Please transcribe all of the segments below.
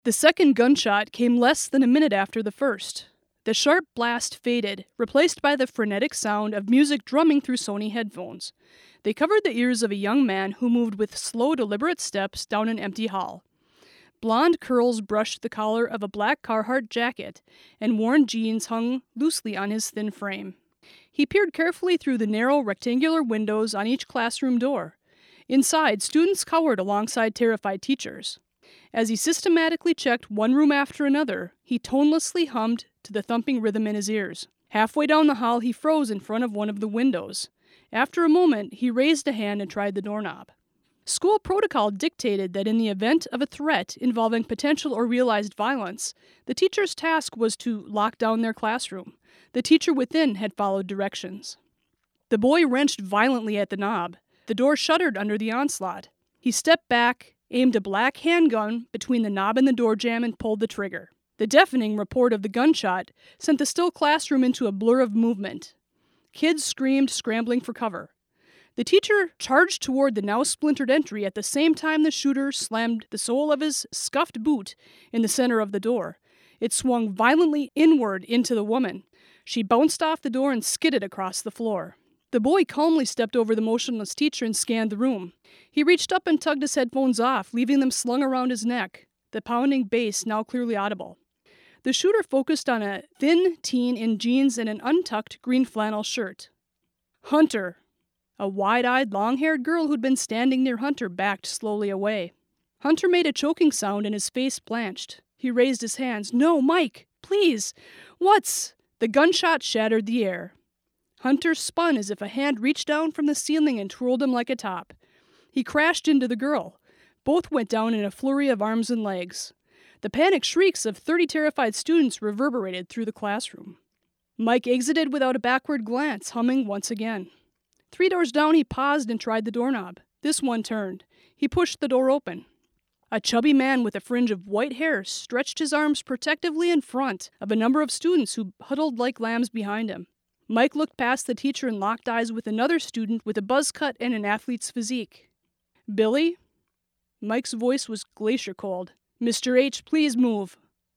The second gunshot came less than a minute after the first. The sharp blast faded, replaced by the frenetic sound of music drumming through Sony headphones. They covered the ears of a young man who moved with slow, deliberate steps down an empty hall. Blonde curls brushed the collar of a black Carhartt jacket, and worn jeans hung loosely on his thin frame. He peered carefully through the narrow, rectangular windows on each classroom door. Inside, students cowered alongside terrified teachers. As he systematically checked one room after another, he tonelessly hummed to the thumping rhythm in his ears. Halfway down the hall, he froze in front of one of the windows. After a moment, he raised a hand and tried the doorknob. School protocol dictated that in the event of a threat involving potential or realized violence, the teacher's task was to lock down their classroom. The teacher within had followed directions. The boy wrenched violently at the knob. The door shuddered under the onslaught. He stepped back, aimed a black handgun between the knob and the door jamb, and pulled the trigger. The deafening report of the gunshot sent the still classroom into a blur of movement. Kids screamed, scrambling for cover. The teacher charged toward the now splintered entry at the same time the shooter slammed the sole of his scuffed boot in the center of the door. It swung violently inward into the woman. She bounced off the door and skidded across the floor. The boy calmly stepped over the motionless teacher and scanned the room. He reached up and tugged his headphones off, leaving them slung around his neck, the pounding bass now clearly audible. The shooter focused on a thin teen in jeans and an untucked green flannel shirt. Hunter. A wide-eyed, long-haired girl who'd been standing near Hunter backed slowly away. Hunter made a choking sound and his face blanched. He raised his hands. "No, Mike! Please! What's—" The gunshot shattered the air. Hunter spun as if a hand reached down from the ceiling and twirled him like a top. He crashed into the girl. Both went down in a flurry of arms and legs. The panicked shrieks of 30 terrified students reverberated through the classroom. Mike exited without a backward glance, humming once again. 3 doors down, he paused and tried the doorknob. This one turned. He pushed the door open. A chubby man with a fringe of white hair stretched his arms protectively in front of a number of students who huddled like lambs behind him. Mike looked past the teacher and locked eyes with another student with a buzz cut and an athlete's physique. "Billy?" Mike's voice was glacier cold. "Mr. H, please move."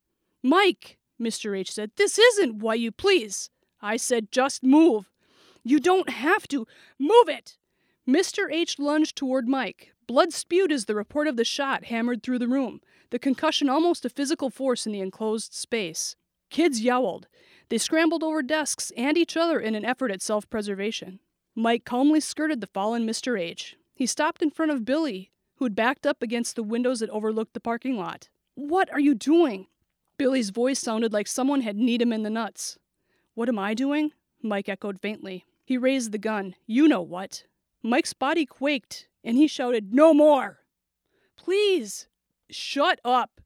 "Mike," Mr. H said, "this isn't why you please." "I said just move." "You don't have to. Move it!" Mr. H lunged toward Mike. Blood spewed as the report of the shot hammered through the room, the concussion almost a physical force in the enclosed space. Kids yowled. They scrambled over desks and each other in an effort at self-preservation. Mike calmly skirted the fallen Mr. H. He stopped in front of Billy, who'd backed up against the windows that overlooked the parking lot. "What are you doing?" Billy's voice sounded like someone had kneed him in the nuts. "What am I doing?" Mike echoed faintly. He raised the gun. "You know what." Mike's body quaked, and he shouted, "No more!" "Please!" "Shut up!"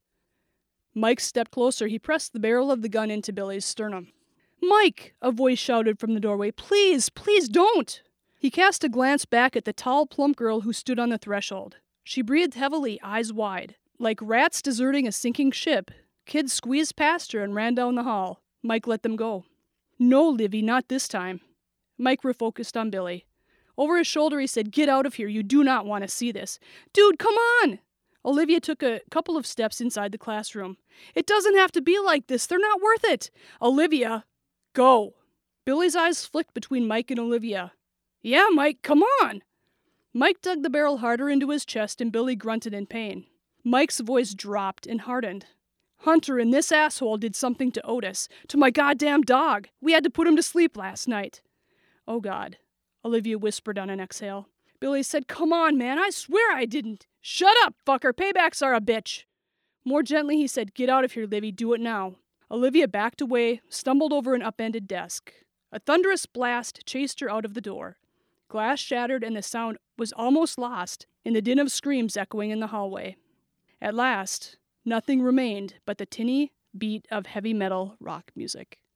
Mike stepped closer. He pressed the barrel of the gun into Billy's sternum. "Mike!" a voice shouted from the doorway. "Please, please don't!" He cast a glance back at the tall, plump girl who stood on the threshold. She breathed heavily, eyes wide. Like rats deserting a sinking ship, kids squeezed past her and ran down the hall. Mike let them go. "No, Livy, not this time." Mike refocused on Billy. Over his shoulder, he said, "Get out of here. You do not want to see this." "Dude, come on!" Olivia took a couple of steps inside the classroom. "It doesn't have to be like this. They're not worth it." "Olivia, go." Billy's eyes flicked between Mike and Olivia. "Yeah, Mike, come on." Mike dug the barrel harder into his chest and Billy grunted in pain. Mike's voice dropped and hardened. "Hunter and this asshole did something to Otis, to my goddamn dog. We had to put him to sleep last night." "Oh, God," Olivia whispered on an exhale. Billy said, "Come on, man, I swear I didn't." "Shut up, fucker, paybacks are a bitch." More gently, he said, "Get out of here, Livy, do it now." Olivia backed away, stumbled over an upended desk. A thunderous blast chased her out of the door. Glass shattered and the sound was almost lost in the din of screams echoing in the hallway. At last, nothing remained but the tinny beat of heavy metal rock music.